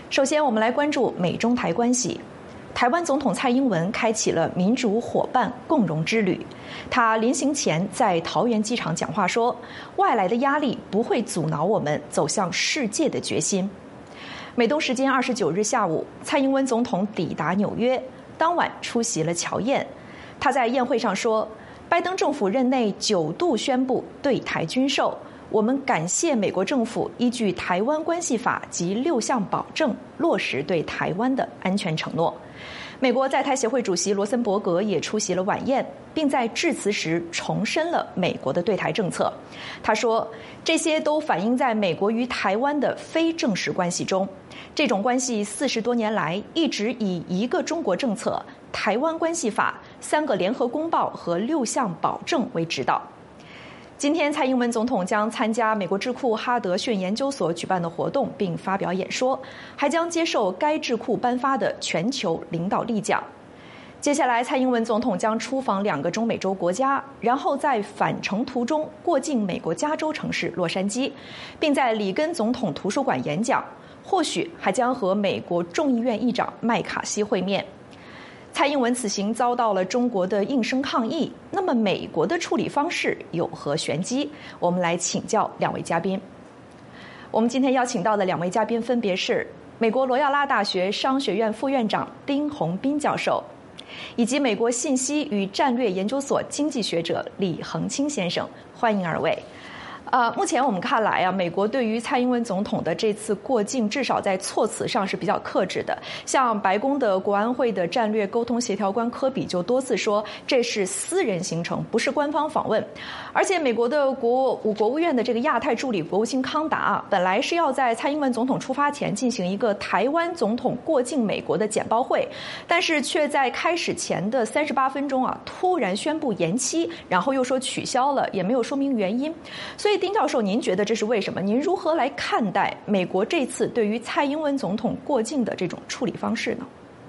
首先，我们来关注美中台关系。台湾总统蔡英文开启了民主伙伴共荣之旅。他临行前在桃园机场讲话说，外来的压力不会阻挠我们走向世界的决心。美东时间29日下午，蔡英文总统抵达纽约，当晚出席了侨宴。他在宴会上说，拜登政府任内9度宣布对台军售，我们感谢美国政府依据《台湾关系法》及6项保证，落实对台湾的安全承诺。美国在台协会主席罗森伯格也出席了晚宴，并在致辞时重申了美国的对台政策。他说，这些都反映在美国与台湾的非正式关系中。这种关系40多年来一直以一个中国政策、台湾关系法、3个联合公报和6项保证为指导。今天，蔡英文总统将参加美国智库哈德逊研究所举办的活动，并发表演说，还将接受该智库颁发的全球领导力奖。接下来，蔡英文总统将出访2个中美洲国家，然后在返程途中过境美国加州城市洛杉矶，并在里根总统图书馆演讲，或许还将和美国众议院议长麦卡锡会面。蔡英文此行遭到了中国的应声抗议，那么美国的处理方式有何玄机？我们来请教2位嘉宾。我们今天邀请到的2位嘉宾分别是美国罗亚拉大学商学院副院长丁宏斌教授，以及美国信息与战略研究所经济学者李恒清先生，欢迎2位。目前我们看来啊，美国对于蔡英文总统的这次过境，至少在措辞上是比较克制的。像白宫的国安会的战略沟通协调官科比就多次说，这是私人行程，不是官方访问。而且美国的国务院的这个亚太助理国务卿康达本来是要在蔡英文总统出发前进行一个台湾总统过境美国的简报会，但是却在开始前的38分钟突然宣布延期，然后又说取消了，也没有说明原因。所以丁教授，您觉得这是为什么？您如何来看待美国这次对于蔡英文总统过境的这种处理方式呢？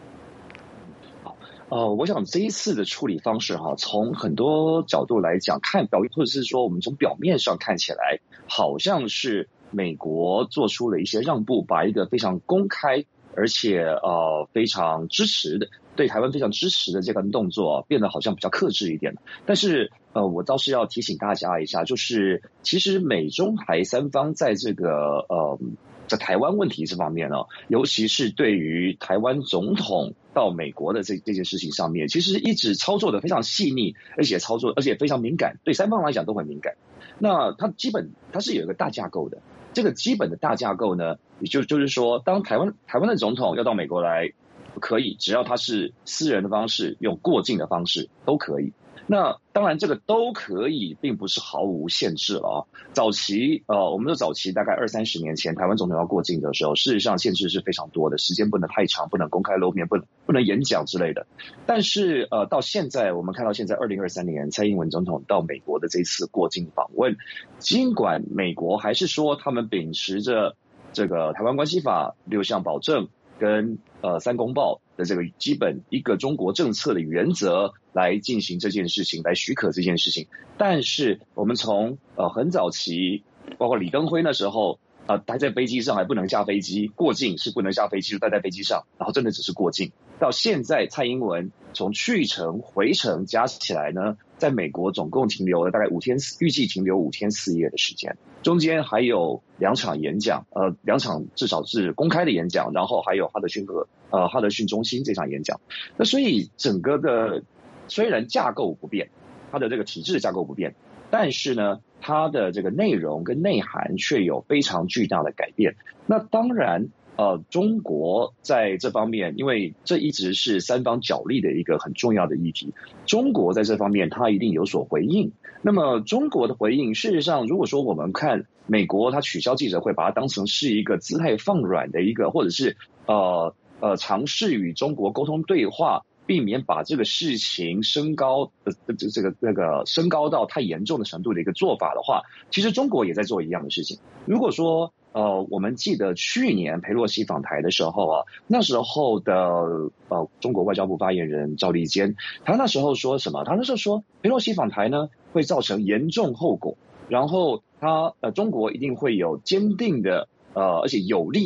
我想这一次的处理方式从很多角度来讲，或者是说我们从表面上看起来，好像是美国做出了一些让步，把一个非常公开而且非常支持的对台湾非常支持的这个动作变得好像比较克制一点。但是我倒是要提醒大家一下，就是其实美中台3方在这个在台湾问题这方面尤其是对于台湾总统到美国的这件事情上面，其实一直操作的非常细腻，而且非常敏感，对3方来讲都很敏感。那它是有一个大架构的，这个基本的大架构呢，就是说，当台湾的总统要到美国来，可以，只要他是私人的方式，用过境的方式都可以。那当然，这个都可以，并不是毫无限制了早期我们说早期大概20-30年前，台湾总统要过境的时候，事实上限制是非常多的，时间不能太长，不能公开露面，不能演讲之类的。但是到现在，我们看到现在2023年蔡英文总统到美国的这次过境访问，尽管美国还是说他们秉持着这个台湾关系法6项保证跟3公报的这个基本一个中国政策的原则来进行这件事情，来许可这件事情。但是我们从很早期，包括李登辉那时候待在飞机上还不能下飞机，过境是不能下飞机，就待在飞机上，然后真的只是过境。到现在蔡英文从去程回程加起来呢，在美国总共停留了大概5天，预计停留5天4夜的时间，中间还有2场演讲，2场至少是公开的演讲，然后还有哈德逊中心这场演讲。那所以整个的虽然架构不变，它的这个体制架构不变，但是呢，它的这个内容跟内涵却有非常巨大的改变。那当然中国在这方面，因为这一直是3方角力的一个很重要的议题，中国在这方面它一定有所回应。那么中国的回应，事实上如果说我们看美国它取消记者会，把它当成是一个姿态放软的一个，或者是尝试与中国沟通对话，避免把这个事情升高升高到太严重的程度的一个做法的话，其实中国也在做一样的事情。如果说我们记得去年裴洛西访台的时候那时候的中国外交部发言人赵立坚，他那时候说什么？他那时候说裴洛西访台呢会造成严重后果，然后中国一定会有坚定的而且有力的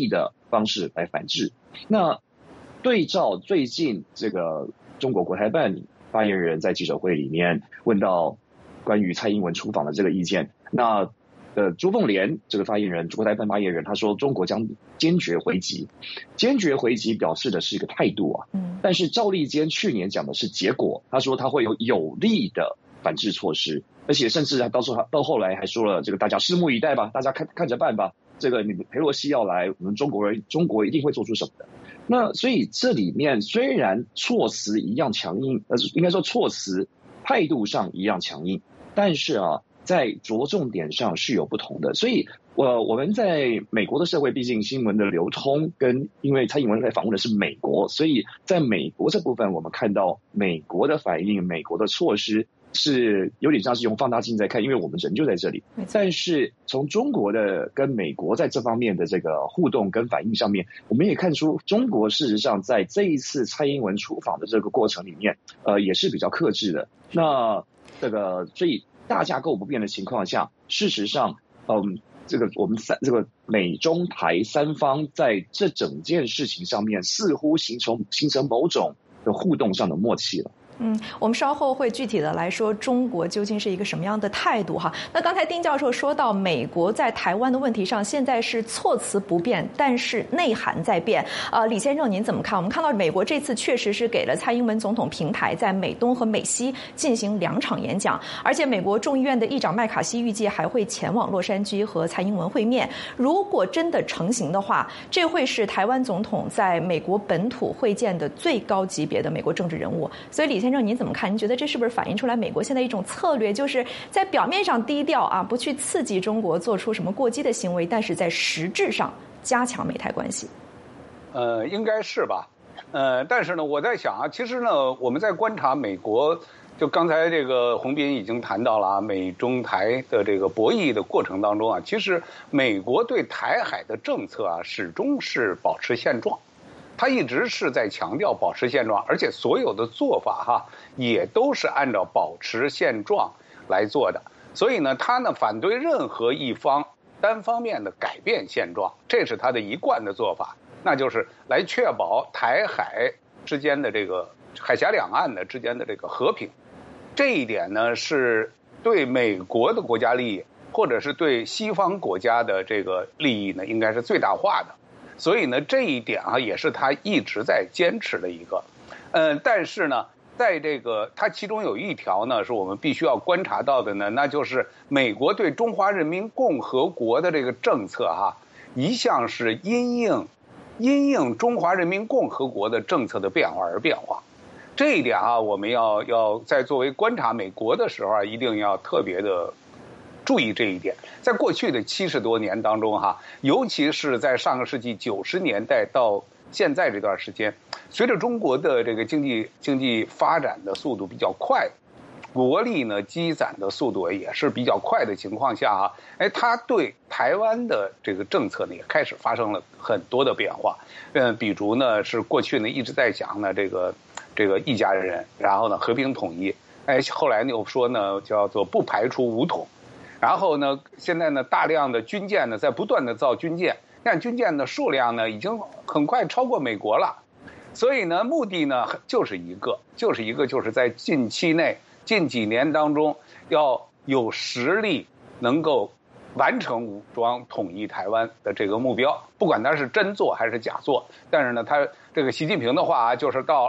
方式来反制。那对照最近这个中国国台办发言人在记者会里面问到关于蔡英文出访的这个意见，那朱凤莲这个发言人，国台办发言人，他说中国将坚决回击，坚决回击表示的是一个态度啊。但是赵立坚去年讲的是结果，他说他会有力的反制措施，而且甚至到后来还说了这个大家拭目以待吧，大家看着办吧。这个你裴洛西要来，我们中国一定会做出什么的。那所以这里面虽然措辞一样强硬，应该说措辞态度上一样强硬，但是啊，在着重点上是有不同的。所以我们在美国的社会，毕竟新闻的流通跟因为蔡英文在访问的是美国，所以在美国这部分，我们看到美国的反应、美国的措施是有点像是用放大镜在看，因为我们人就在这里。但是从中国的跟美国在这方面的这个互动跟反应上面，我们也看出中国事实上在这一次蔡英文出访的这个过程里面，也是比较克制的。那这个所以大架构不变的情况下，事实上，这个我们这个美中台三方在这整件事情上面，似乎形成某种的互动上的默契了。 我们稍后会具体的来说中国究竟是一个什么样的态度哈。那刚才丁教授说到美国在台湾的问题上现在是措辞不变，但是内涵在变。李先生您怎么看？我们看到美国这次确实是给了蔡英文总统平台，在美东和美西进行2场演讲，而且美国众议院的议长麦卡锡预计还会前往洛杉矶和蔡英文会面。如果真的成型的话，这会是台湾总统在美国本土会见的最高级别的美国政治人物。所以李先生您怎么看？您觉得这是不是反映出来美国现在一种策略，就是在表面上低调啊，不去刺激中国做出什么过激的行为，但是在实质上加强美台关系？ 应该是吧。但是呢，我在想啊，其实呢，我们在观察美国，就刚才这个洪斌已经谈到了啊，美中台的这个博弈的过程当中啊，其实美国对台海的政策啊，始终是保持现状。他一直是在强调保持现状，而且所有的做法也都是按照保持现状来做的。所以呢，他呢反对任何一方单方面的改变现状，这是他的一贯的做法，那就是来确保台海之间的这个海峡两岸的之间的这个和平。这一点呢是对美国的国家利益，或者是对西方国家的这个利益呢，应该是最大化的。所以呢，这一点也是他一直在坚持的一个。但是呢，在这个他其中有一条呢，是我们必须要观察到的呢，那就是美国对中华人民共和国的这个政策一向是因应中华人民共和国的政策的变化而变化。这一点我们要在作为观察美国的时候一定要特别的注意这一点。在过去的70多年当中尤其是在上个世纪90年代到现在这段时间，随着中国的这个经济发展的速度比较快，国力呢积攒的速度也是比较快的情况下他对台湾的这个政策呢也开始发生了很多的变化。比如呢是过去呢一直在讲呢这个一家人，然后呢和平统一，后来呢又说呢叫做不排除武统。然后呢，现在呢，大量的军舰呢，在不断的造军舰，但军舰的数量呢，已经很快超过美国了。所以呢，目的呢，就是在近期内、近几年当中，要有实力能够完成武装统一台湾的这个目标。不管他是真做还是假做，但是呢，他这个习近平的话就是到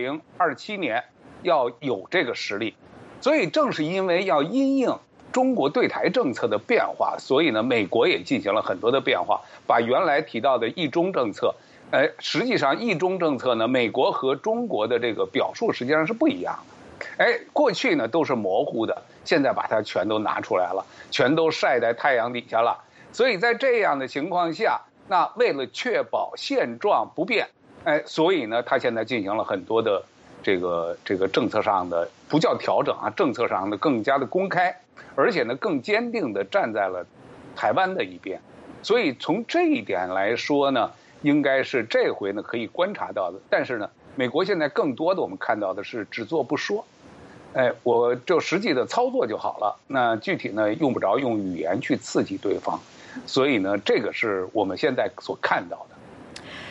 2027年要有这个实力。所以正是因为要因应中国对台政策的变化，所以呢，美国也进行了很多的变化，把原来提到的一中政策，实际上一中政策呢，美国和中国的这个表述实际上是不一样的。过去呢都是模糊的，现在把它全都拿出来了，全都晒在太阳底下了。所以在这样的情况下，那为了确保现状不变，所以呢，他现在进行了很多的这个政策上的不叫调整政策上的更加的公开。而且呢，更坚定地站在了台湾的一边，所以从这一点来说呢，应该是这回呢可以观察到的。但是呢，美国现在更多的我们看到的是只做不说，我就实际的操作就好了。那具体呢，用不着用语言去刺激对方，所以呢，这个是我们现在所看到的。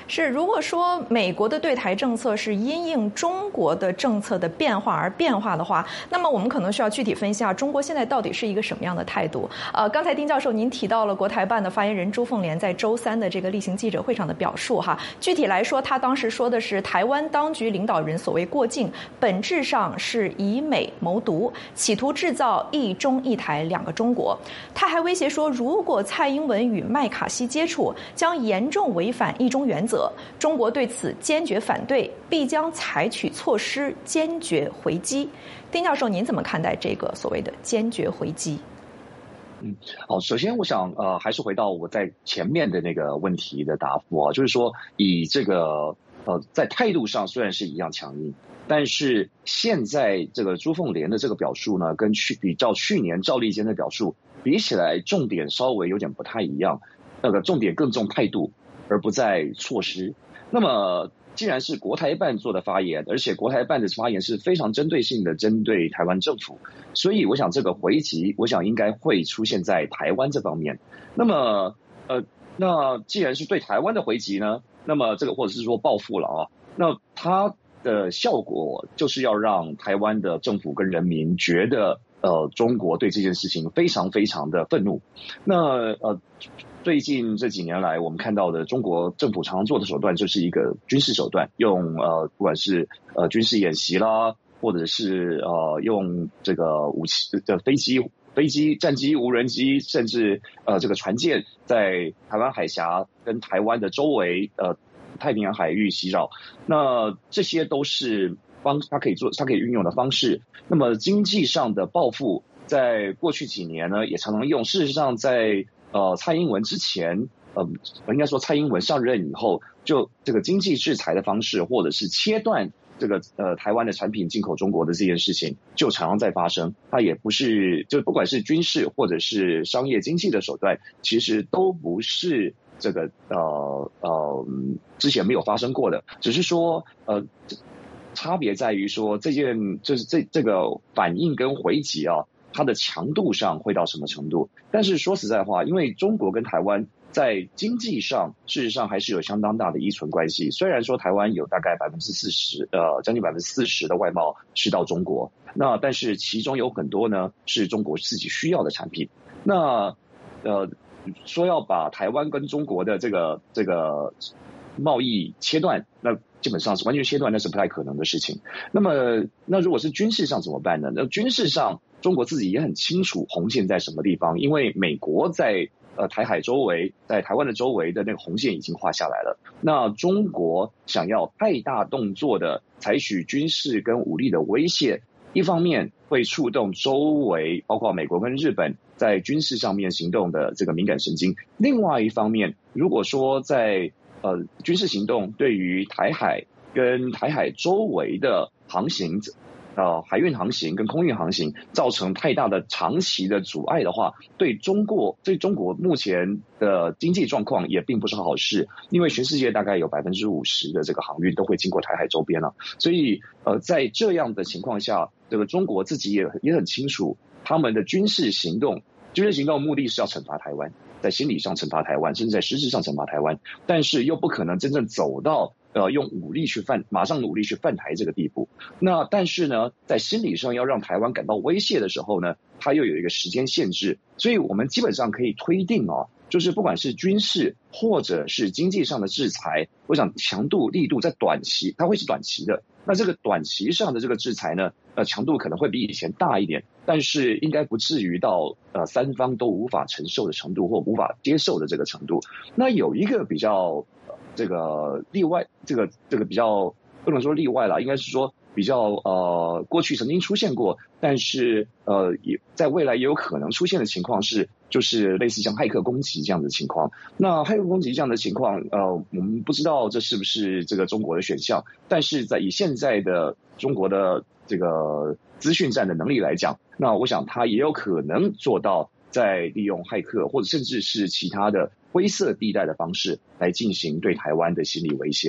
是，如果说美国的对台政策是因应中国的政策的变化而变化的话，那么我们可能需要具体分析啊，中国现在到底是一个什么样的态度？刚才丁教授您提到了国台办的发言人朱凤莲在周3的这个例行记者会上的表述哈，具体来说，他当时说的是台湾当局领导人所谓过境，本质上是以美谋独，企图制造一中一台两个中国。他还威胁说，如果蔡英文与麦卡锡接触，将严重违反一中原则，中国对此坚决反对，必将采取措施坚决回击。丁教授，您怎么看待这个所谓的坚决回击？ 好，首先我想还是回到我在前面的那个问题的答复啊，就是说以这个在态度上虽然是一样强硬，但是现在这个朱凤莲的这个表述呢，跟比较去年赵立坚的表述比起来，重点稍微有点不太一样，那个重点更重态度，而不在措施。那么既然是国台办做的发言，而且国台办的发言是非常针对性的针对台湾政府，所以我想这个回击，我想应该会出现在台湾这方面。那么那既然是对台湾的回击呢，那么这个或者是说报复了啊，那它的效果就是要让台湾的政府跟人民觉得中国对这件事情非常非常的愤怒。那最近这几年来，我们看到的中国政府常常做的手段就是一个军事手段，用不管是军事演习啦，或者是用这个武器的飞机、战机、无人机，甚至这个船舰在台湾海峡跟台湾的周围太平洋海域袭扰。那这些都是它可以运用的方式。那么经济上的报复，在过去几年呢，也常常用。事实上，在蔡英文之前，应该说蔡英文上任以后，就这个经济制裁的方式，或者是切断这个台湾的产品进口中国的这件事情，就常常在发生。它也不是，就不管是军事或者是商业经济的手段，其实都不是这个之前没有发生过的，只是说差别在于说就是这个反应跟回击啊，它的强度上会到什么程度。但是说实在话，因为中国跟台湾在经济上事实上还是有相当大的依存关系。虽然说台湾有大概40%将近40%的外贸是到中国，那但是其中有很多呢是中国自己需要的产品。那说要把台湾跟中国的这个贸易切断，那基本上是完全切断，那是不太可能的事情。那如果是军事上怎么办呢？那军事上中国自己也很清楚红线在什么地方，因为美国在台海周围，在台湾的周围的那个红线已经画下来了。那中国想要太大动作的采取军事跟武力的威胁，一方面会触动周围包括美国跟日本在军事上面行动的这个敏感神经，另外一方面如果说在军事行动对于台海跟台海周围的航行海运航行跟空运航行造成太大的长期的阻碍的话，对中国目前的经济状况也并不是好事，因为全世界大概有50%的这个航运都会经过台海周边了。所以在这样的情况下，这个中国自己也很清楚，他们的军事行动目的是要惩罚台湾，在心理上惩罚台湾，甚至在实质上惩罚台湾，但是又不可能真正走到用马上武力去犯台这个地步。那但是呢，在心理上要让台湾感到威胁的时候呢，它又有一个时间限制。所以我们基本上可以推定就是不管是军事或者是经济上的制裁，我想强度力度在短期它会是短期的。那这个短期上的这个制裁呢，强度可能会比以前大一点，但是应该不至于到三方都无法承受的程度或无法接受的这个程度。那有一个比较这个例外，这个比较不能说例外啦，应该是说比较过去曾经出现过，但是也在未来也有可能出现的情况是，就是类似像骇客攻击这样的情况。那骇客攻击这样的情况，我们不知道这是不是这个中国的选项，但是以现在的中国的这个资讯战的能力来讲，那我想它也有可能做到在利用骇客或者甚至是其他的灰色地带的方式来进行对台湾的心理威胁。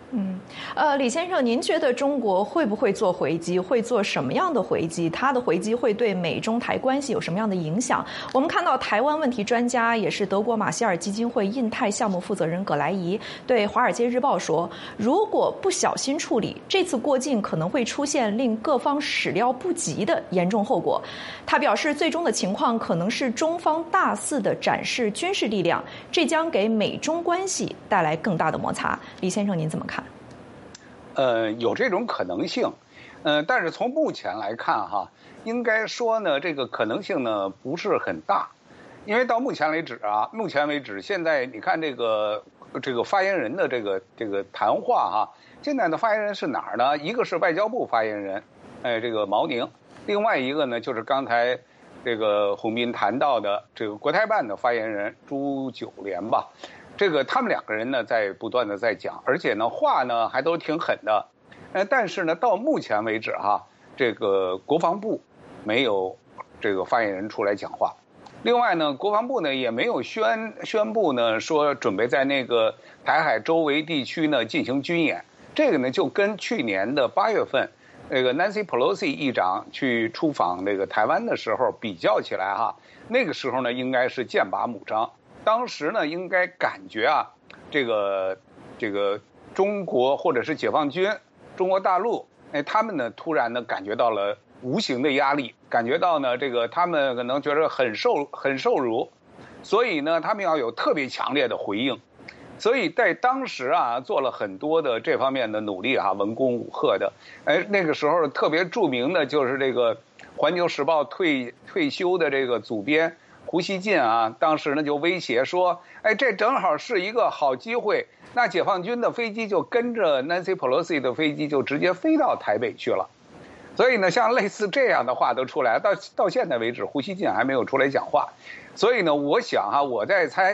李先生，您觉得中国会不会做回击？会做什么样的回击？它的回击会对美中台关系有什么样的影响？我们看到台湾问题专家，也是德国马歇尔基金会印太项目负责人葛莱仪对《华尔街日报》说，如果不小心处理，这次过境可能会出现令各方始料不及的严重后果。他表示，最终的情况可能是中方大肆的展示军事力量，这将给美中关系带来更大的摩擦。李先生，您怎么看？ 有这种可能性，但是从目前来看哈，应该说呢，这个可能性呢不是很大，因为到目前为止，现在你看这个发言人的这个谈话哈，现在的发言人是哪儿呢？一个是外交部发言人，这个毛宁，另外一个呢就是刚才这个洪斌谈到的这个国台办的发言人朱九莲吧。这个他们两个人呢，在不断的在讲，而且呢，话呢还都挺狠的，但是呢，到目前为止哈，这个国防部没有这个发言人出来讲话。另外呢，国防部呢也没有宣布呢说准备在那个台海周围地区呢进行军演。这个呢就跟去年的8月份，那个 Nancy Pelosi 议长去出访那个台湾的时候比较起来哈，那个时候呢应该是剑拔弩张。当时呢，应该感觉啊，这个中国或者是解放军、中国大陆，他们呢突然呢感觉到了无形的压力，感觉到呢这个他们可能觉得很受辱，所以呢他们要有特别强烈的回应，所以在当时啊做了很多的这方面的努力啊，文攻武吓的。那个时候特别著名的就是这个《环球时报》退休的这个主编。胡锡进啊，当时呢就威胁说，这正好是一个好机会，那解放军的飞机就跟着 Nancy Pelosi 的飞机就直接飞到台北去了。所以呢，像类似这样的话都出来，到现在为止，胡锡进还没有出来讲话。所以呢，我想啊，我在猜，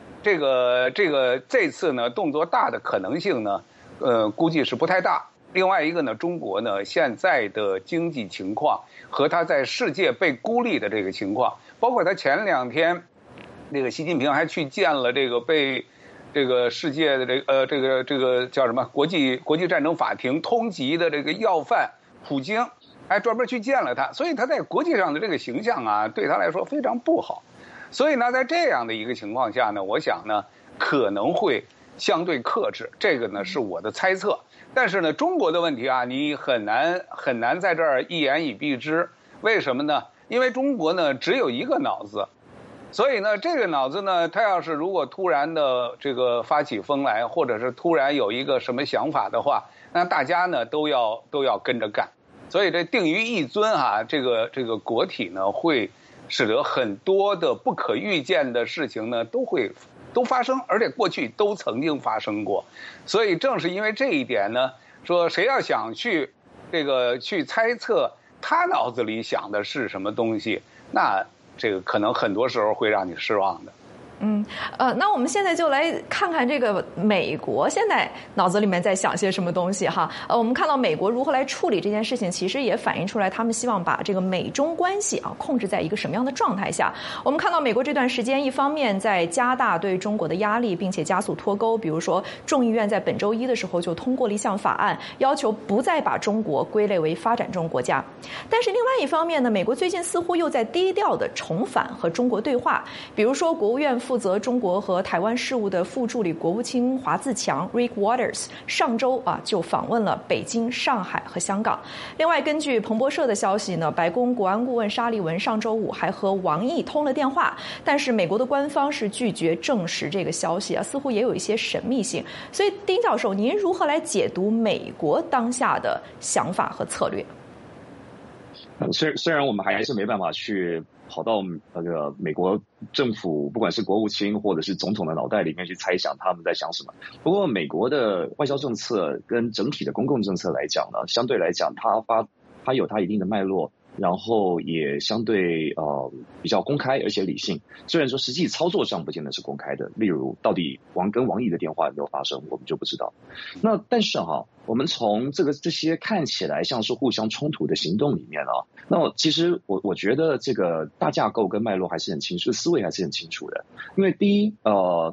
这次呢动作大的可能性呢，估计是不太大。另外一个呢，中国呢现在的经济情况和他在世界被孤立的这个情况，包括他前2天，那个习近平还去见了这个被这个世界的这个叫什么国际战争法庭通缉的这个要犯普京，还专门去见了他，所以他在国际上的这个形象啊，对他来说非常不好。所以呢，在这样的一个情况下呢，我想呢可能会相对克制，这个呢是我的猜测。但是呢，中国的问题啊，你很难在这儿一言以蔽之。为什么呢？因为中国呢只有一个脑子，所以呢，这个脑子呢，它要是如果突然的这个发起疯来，或者是突然有一个什么想法的话，那大家呢都要跟着干。所以这定于一尊啊，这个国体呢，会使得很多的不可预见的事情呢都发生，而且过去都曾经发生过。所以正是因为这一点呢，说谁要想去猜测他脑子里想的是什么东西，那这个可能很多时候会让你失望的。 那我们现在就来看看这个美国现在脑子里面在想些什么东西哈。我们看到美国如何来处理这件事情，其实也反映出来他们希望把这个美中关系啊控制在一个什么样的状态下。我们看到美国这段时间一方面在加大对中国的压力，并且加速脱钩，比如说众议院在本周一的时候就通过了一项法案，要求不再把中国归类为发展中国家。但是另外一方面呢，美国最近似乎又在低调的重返和中国对话，比如说国务院负责中国和台湾事务的副助理国务卿华自强 Rick Waters 上周就访问了北京、上海和香港。另外，根据彭博社的消息呢，白宫国安顾问沙利文上周五还和王毅通了电话，但是美国的官方是拒绝证实这个消息似乎也有一些神秘性。所以，丁教授，您如何来解读美国当下的想法和策略？ 虽然我们还是没办法去跑到那个美国政府，不管是国务卿或者是总统的脑袋里面去猜想他们在想什么。不过美国的外交政策跟整体的公共政策来讲呢，相对来讲它有它一定的脉络，然后也相对比较公开而且理性。虽然说实际操作上不见得是公开的，例如到底跟王毅的电话有没有发生，我们就不知道。那但是我们从这些看起来像是互相冲突的行动里面那其实我觉得这个大架构跟脉络还是很清楚，思维还是很清楚的。因为第一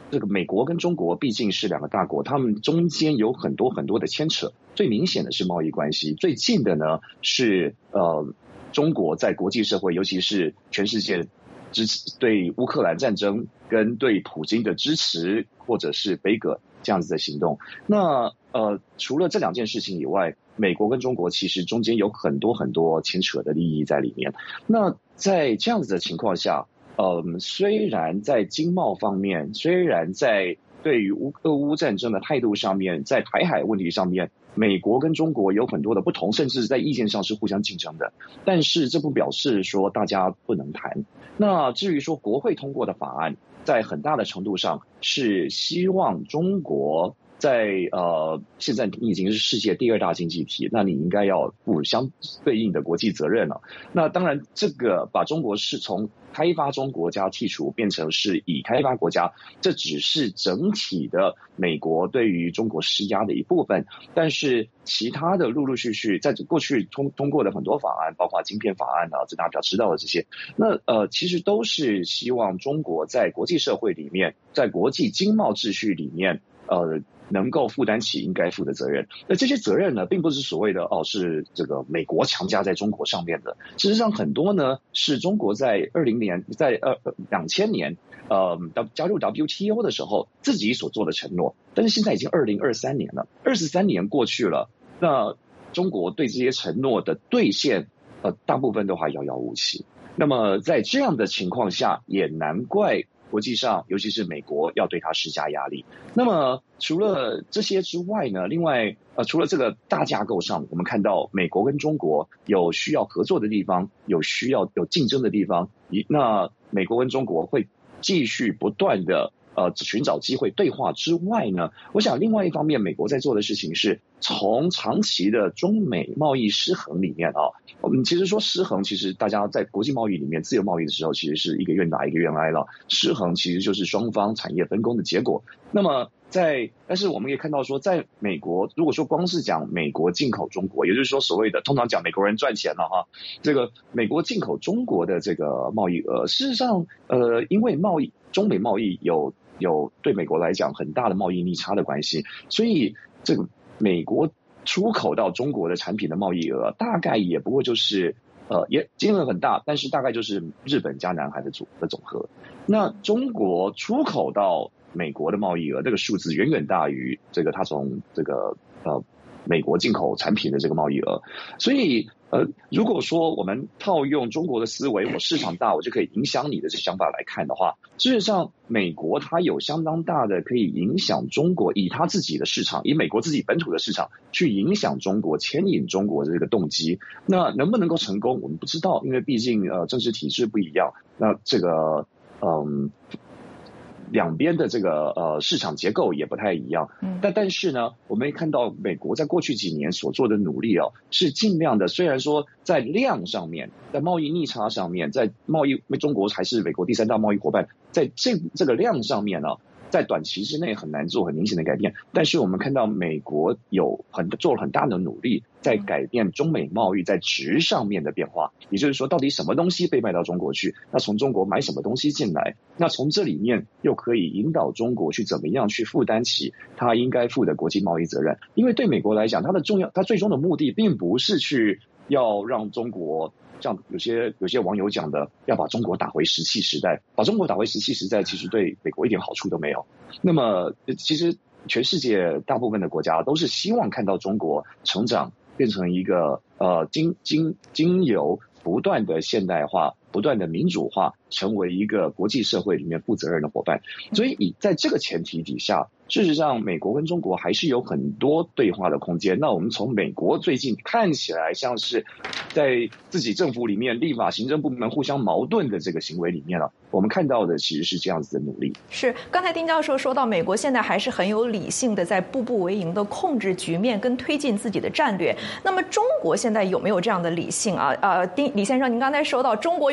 这个美国跟中国毕竟是两个大国，他们中间有很多很多的牵扯。最明显的是贸易关系，最近的呢是中国在国际社会，尤其是全世界支持对乌克兰战争跟对普京的支持，或者是北葛这样子的行动。那除了这两件事情以外，美国跟中国其实中间有很多很多牵扯的利益在里面。那在这样子的情况下，虽然在经贸方面，虽然在对于俄乌战争的态度上面，在台海问题上面，美国跟中国有很多的不同，甚至在意见上是互相竞争的。但是这不表示说大家不能谈。那至于说国会通过的法案，在很大的程度上是希望中国在现在你已经是世界第2大经济体，那你应该要负相对应的国际责任了。那当然，这个把中国是从开发中国家剔除变成是已开发国家，这只是整体的美国对于中国施压的一部分。但是其他的陆陆续续在过去通过的很多法案，包括晶片法案啊，这大家比较知道的这些，那其实都是希望中国在国际社会里面，在国际经贸秩序里面能够负担起应该负的责任。那这些责任呢，并不是所谓的是这个美国强加在中国上面的。事实上，很多呢是中国在2000年加入 WTO 的时候自己所做的承诺。但是现在已经2023年了，23年过去了，那中国对这些承诺的兑现，大部分都还遥遥无期。那么在这样的情况下，也难怪国际上，尤其是美国要对他施加压力。那么除了这些之外呢，另外除了这个大架构上，我们看到美国跟中国有需要合作的地方，有需要有竞争的地方，那美国跟中国会继续不断的寻找机会对话之外呢，我想另外一方面美国在做的事情是从长期的中美贸易失衡里面我们其实说失衡，其实大家在国际贸易里面自由贸易的时候，其实是一个愿打一个愿挨了。失衡其实就是双方产业分工的结果。那么但是我们也看到说，在美国，如果说光是讲美国进口中国，也就是说所谓的通常讲美国人赚钱了这个美国进口中国的这个贸易额，事实上因为中美贸易有对美国来讲很大的贸易逆差的关系，所以这个美国出口到中国的产品的贸易额大概也不过就是也金额很大，但是大概就是日本加南韩的总和。那中国出口到美国的贸易额，这个数字远远大于这个它从这个美国进口产品的这个贸易额。所以如果说我们套用中国的思维，我市场大我就可以影响你的这想法来看的话，事实上美国它有相当大的可以影响中国，以它自己的市场，以美国自己本土的市场去影响中国，牵引中国的这个动机。那能不能够成功我们不知道，因为毕竟政治体制不一样，那这个两边的这个市场结构也不太一样。但是呢，我们看到美国在过去几年所做的努力是尽量的，虽然说在量上面，在贸易逆差上面，在中国还是美国第3大贸易伙伴，在这个量上面在短期之内很难做很明显的改变。但是我们看到美国做了很大的努力，在改变中美贸易在值上面的变化。也就是说，到底什么东西被卖到中国去，那从中国买什么东西进来，那从这里面又可以引导中国去怎么样去负担起他应该负的国际贸易责任。因为对美国来讲，它最终的目的并不是去要让中国像有些网友讲的，要把中国打回石器时代。把中国打回石器时代，其实对美国一点好处都没有。那么其实全世界大部分的国家都是希望看到中国成长，变成一个经由不断的现代化、不断的民主化，成为一个国际社会里面负责任的伙伴。所以在这个前提底下，事实上美国跟中国还是有很多对话的空间。那我们从美国最近看起来像是在自己政府里面立法行政部门互相矛盾的这个行为里面我们看到的其实是这样子的努力。 是，刚才丁教授说到美国现在还是很有理性的在步步为营的控制局面跟推进自己的战略。那么中国现在有没有这样的理性李先生，您刚才说到中国有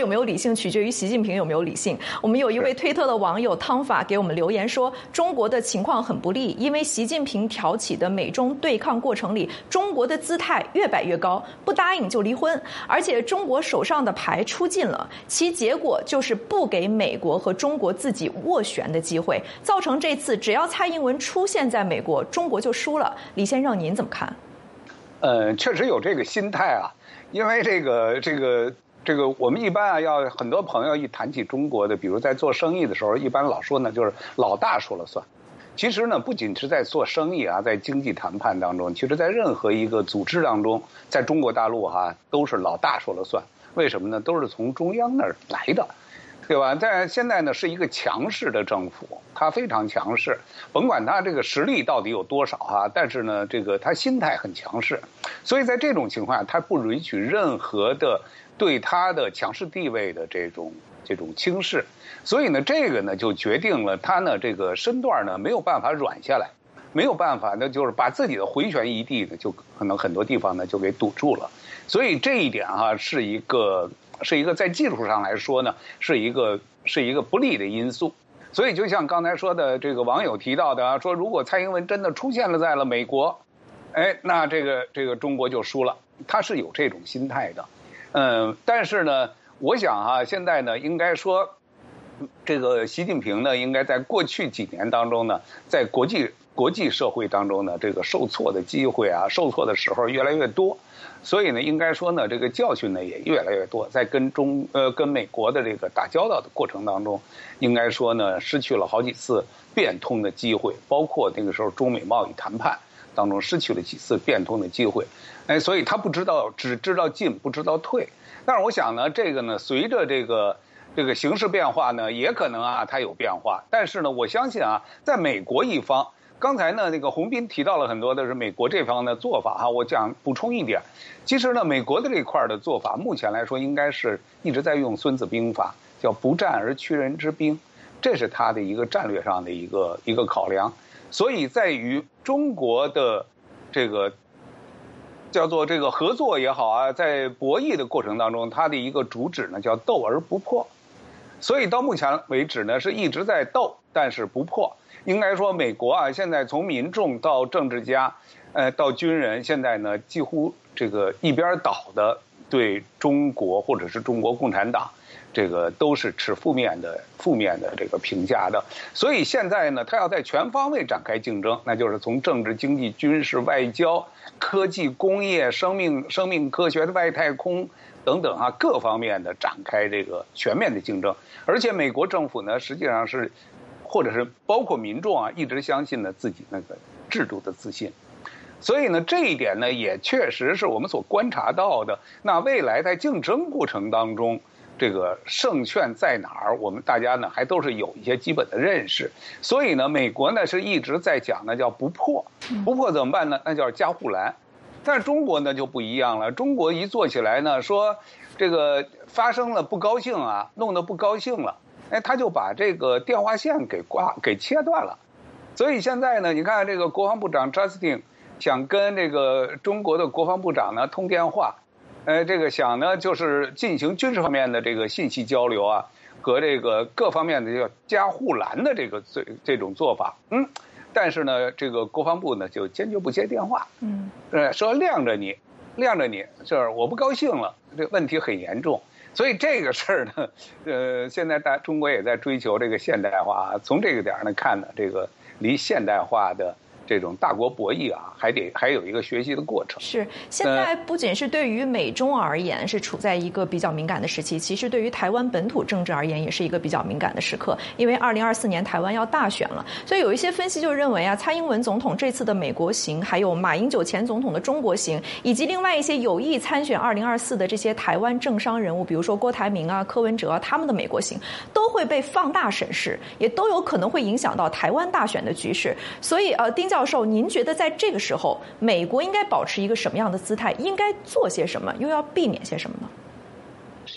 有没有理性取决于习近平有没有理性。我们有一位推特的网友汤法给我们留言说，中国的情况很不利，因为习近平挑起的美中对抗过程里，中国的姿态越摆越高，不答应就离婚，而且中国手上的牌出尽了，其结果就是不给美国和中国自己斡旋的机会，造成这次只要蔡英文出现在美国，中国就输了。李先生您怎么看？ 确实有这个心态啊，因为这个我们一般啊，要很多朋友一谈起中国的，比如在做生意的时候，一般老说呢，就是老大说了算。其实呢，不仅是在做生意啊，在经济谈判当中，其实在任何一个组织当中，在中国大陆都是老大说了算。为什么呢？都是从中央那儿来的。对吧？在现在呢，是一个强势的政府，它非常强势，甭管它这个实力到底有多少但是呢，它心态很强势，所以在这种情况下，它不允许任何的对它的强势地位的这种轻视，所以呢，这个呢就决定了它呢这个身段呢没有办法软下来，没有办法呢就是把自己的回旋余地呢就可能很多地方呢就给堵住了，所以这一点是一个在技术上来说呢，是一个不利的因素。所以就像刚才说的这个网友提到的说如果蔡英文真的出现了在了美国，那这个中国就输了，他是有这种心态的。但是呢，我想现在呢，应该说这个习近平呢，应该在过去几年当中呢，在国际社会当中呢，这个受挫的机会受挫的时候越来越多。所以呢，应该说呢，这个教训呢也越来越多，在跟美国的这个打交道的过程当中，应该说呢，失去了好几次变通的机会，包括那个时候中美贸易谈判当中失去了几次变通的机会，所以他只知道进不知道退。但是我想呢，这个呢，随着这个形势变化呢，也可能它有变化。但是呢，我相信在美国一方。刚才呢，那个洪斌提到了很多的是美国这方的做法我想补充一点，其实呢，美国的这块的做法，目前来说应该是一直在用《孙子兵法》，叫不战而屈人之兵，这是他的一个战略上的一个考量。所以在于中国的这个叫做这个合作也好在博弈的过程当中，它的一个主旨呢叫斗而不破。所以到目前为止呢，是一直在斗，但是不破。应该说，美国现在从民众到政治家，到军人，现在呢几乎这个一边倒的对中国或者是中国共产党，这个都是持负面的这个评价的。所以现在呢，他要在全方位展开竞争，那就是从政治、经济、军事、外交、科技、工业、生命科学的外太空等等各方面的展开这个全面的竞争。而且美国政府呢，实际上是。或者是包括民众一直相信呢自己那个制度的自信，所以呢这一点呢也确实是我们所观察到的。那未来在竞争过程当中，这个胜券在哪儿，我们大家呢还都是有一些基本的认识。所以呢，美国呢是一直在讲呢叫不破，不破怎么办呢？那叫加护栏。但是中国呢就不一样了，中国一做起来呢，说这个发生了不高兴弄得不高兴了。他就把这个电话线给切断了，所以现在呢，你看这个国防部长 Justin 想跟这个中国的国防部长呢通电话，这个想呢就是进行军事方面的这个信息交流和这个各方面的叫加护栏的这种做法，但是呢，这个国防部呢就坚决不接电话，说晾着你，就是我不高兴了，这个问题很严重。所以这个事儿呢，现在中国也在追求这个现代化从这个点呢看呢，这个离现代化的这种大国博弈还有一个学习的过程。 是，现在不仅是对于美中而言是处在一个比较敏感的时期，其实对于台湾本土政治而言也是一个比较敏感的时刻，因为2024年台湾要大选了，所以有一些分析就认为蔡英文总统这次的美国行，还有马英九前总统的中国行，以及另外一些有意参选2024的这些台湾政商人物，比如说郭台铭柯文哲他们的美国行，都会被放大审视，也都有可能会影响到台湾大选的局势。所以丁教授，您觉得在这个时候，美国应该保持一个什么样的姿态？应该做些什么？又要避免些什么呢？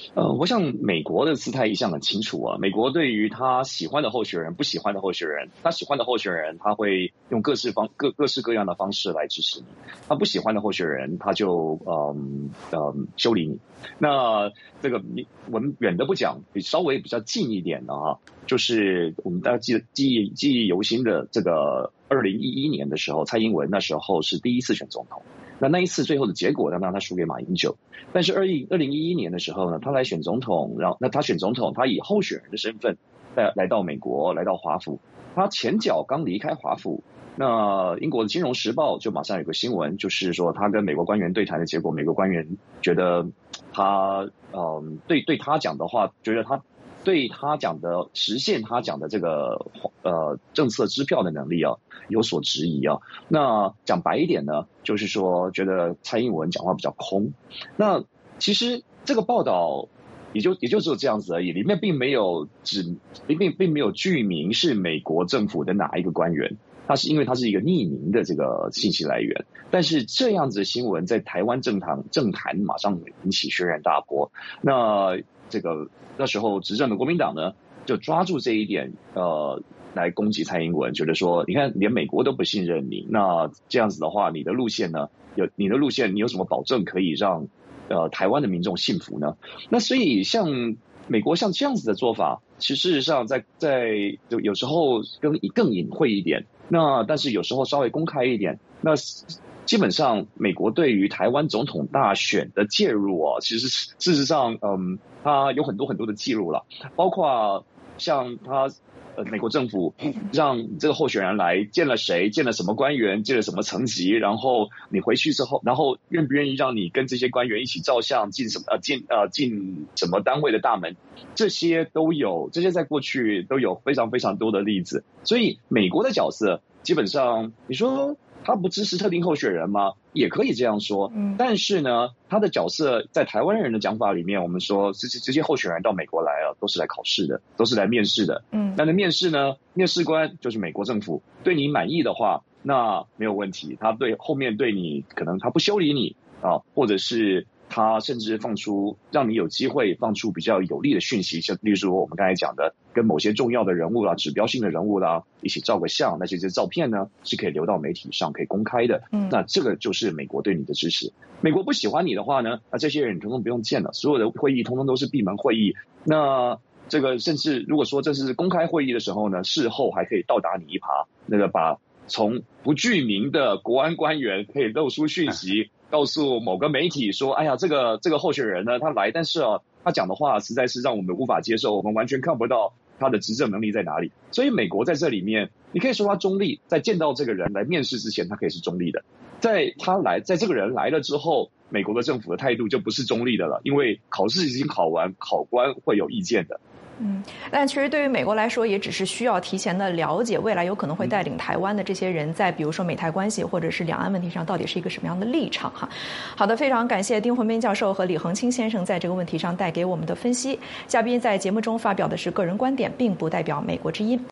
我想美国的姿态一向很清楚啊。美国对于他喜欢的候选人、不喜欢的候选人，他喜欢的候选人，他会用各式各样的方式来支持你；他不喜欢的候选人，他就修理你。那这个我们远的不讲，稍微比较近一点的啊，就是我们大家记忆犹新的这个2011年的时候，蔡英文那时候是第一次选总统。那一次最后的结果让他输给马英九，但是2011年的时候呢，他来选总统，然后他选总统，他以候选人的身份来到美国，来到华府。他前脚刚离开华府，那英国的《金融时报》就马上有个新闻，就是说他跟美国官员对谈的结果，美国官员觉得他对他讲的话，觉得他对他讲的实现他讲的这个政策支票的能力啊有所质疑啊。那讲白一点呢，就是说觉得蔡英文讲话比较空。那其实这个报道也就只有这样子而已，里面并没有具名是美国政府的哪一个官员，因为它是一个匿名的这个信息来源。但是这样子的新闻在台湾政坛马上引起轩然大波。那时候执政的国民党呢，就抓住这一点来攻击蔡英文，觉得说你看连美国都不信任你，那这样子的话，你的路线你有什么保证可以让台湾的民众信服呢？那所以像美国像这样子的做法，其实事实上在有时候更隐晦一点，那但是有时候稍微公开一点。那基本上美国对于台湾总统大选的介入其实事实上它有很多的记录了，包括像美国政府让这个候选人来见了谁，见了什么官员，见了什么层级，然后你回去之后，然后愿不愿意让你跟这些官员一起照相，进什么单位的大门，这些在过去都有非常非常多的例子。所以美国的角色基本上你说他不支持特定候选人吗？也可以这样说。但是呢，他的角色在台湾人的讲法里面，我们说这些候选人到美国来都是来考试的，都是来面试的。那面试呢，面试官就是美国政府，对你满意的话，那没有问题。他后面对你可能他不修理你或者是他甚至让你有机会放出比较有利的讯息，像例如说我们刚才讲的，跟某些重要的人物啦、指标性的人物啦一起照个相，那这些照片呢是可以流到媒体上，可以公开的。那这个就是美国对你的支持。美国不喜欢你的话呢，那这些人你通通不用见了，所有的会议通通都是闭门会议。那这个甚至如果说这是公开会议的时候呢，事后还可以倒打你一耙，把从不具名的国安官员可以露出讯息告诉某个媒体说，哎呀，这个候选人呢，他来，但是他讲的话实在是让我们无法接受，我们完全看不到他的执政能力在哪里。所以美国在这里面，你可以说他中立，在见到这个人来面试之前，他可以是中立的。在这个人来了之后，美国的政府的态度就不是中立的了，因为考试已经考完，考官会有意见的。 但其实对于美国来说，也只是需要提前的了解未来有可能会带领台湾的这些人在比如说美台关系或者是两岸问题上到底是一个什么样的立场哈。好的，非常感谢丁宏斌教授和李恒清先生在这个问题上带给我们的分析。嘉宾在节目中发表的是个人观点，并不代表美国之音。